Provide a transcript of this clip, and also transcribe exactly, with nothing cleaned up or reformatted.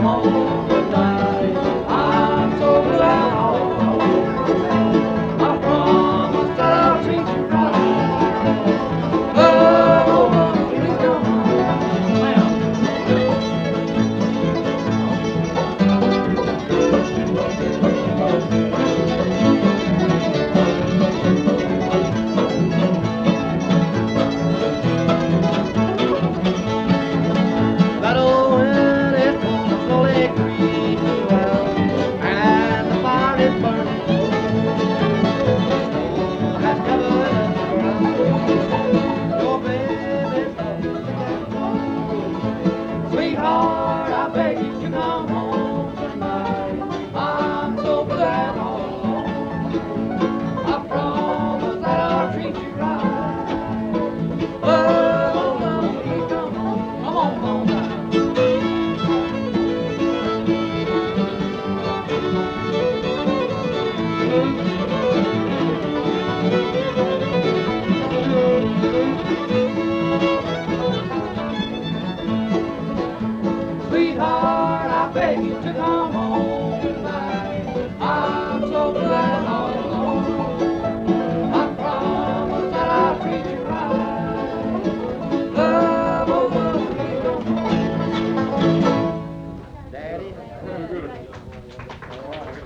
come home tonight. I'm so glad all alone. I promise that I'll treat you right. Oh, please come home. That old wind is blowing slowly creeping well, and the fire is burning low. Snow has covered the ground. Your baby's love sick and cold. Sweetheart, I beg you to come home tonight. I'm so glad all alone. I promise that I'll treat you right. Oh, love, please come home. Come on, home now. Sweetheart, I beg you to come home tonight. I'm so glad all alone. I promise that I'll treat you right. Love, oh love, please come home. Daddy.